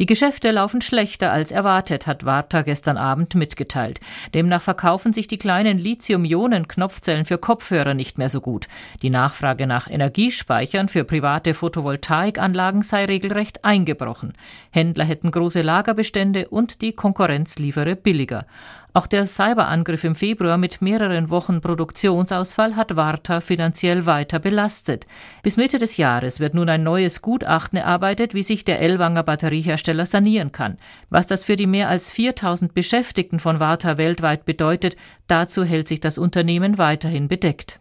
Die Geschäfte laufen schlechter als erwartet, hat Varta gestern Abend mitgeteilt. Demnach verkaufen sich die kleinen Lithium-Ionen-Knopfzellen für Kopfhörer nicht mehr so gut. Die Nachfrage nach Energiespeichern für private Photovoltaikanlagen sei regelrecht eingebrochen. Händler hätten große Lagerbestände und die Konkurrenz liefere billiger. Auch der Cyberangriff im Februar mit mehreren Wochen Produktionsausfall hat Varta finanziell weiter belastet. Bis Mitte des Jahres wird nun ein neues Gutachten erarbeitet, wie sich der Ellwanger Batteriehersteller sanieren kann. Was das für die mehr als 4.000 Beschäftigten von Varta weltweit bedeutet, dazu hält sich das Unternehmen weiterhin bedeckt.